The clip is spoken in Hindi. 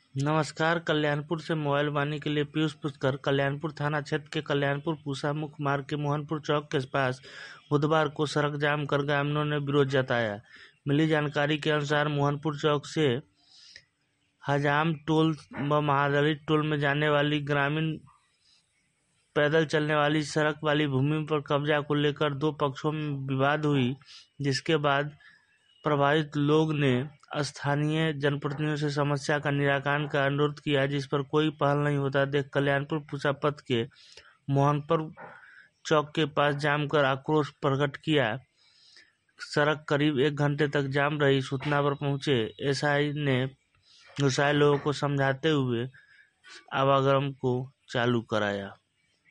नमस्कार। कल्याणपुर से मोबाइल वाणी के लिए पीयूष पुष्कर। कल्याणपुर थाना क्षेत्र के कल्याणपुर पूसा मुख्य मार्ग के मोहनपुर चौक के पास बुधवार को सड़क जाम कर ग्रामीणों ने विरोध जताया। मिली जानकारी के अनुसार मोहनपुर चौक से हजाम टोल व महादलित टोल में जाने वाली ग्रामीण पैदल चलने वाली सड़क वाली भूमि पर कब्जा को लेकर दो पक्षों में विवाद हुई, जिसके बाद प्रभावित लोग ने स्थानीय जनप्रतिनिधियों से समस्या का निराकरण का अनुरोध किया, जिस पर कोई पहल नहीं होता देख कल्याणपुर पूसा पथ के मोहनपुर चौक के पास जाम कर आक्रोश प्रकट किया। सड़क करीब 1 घंटे तक जाम रही। सूचना पर पहुंचे एसआई ने गुस्साए लोगों को समझाते हुए आवागमन को चालू कराया।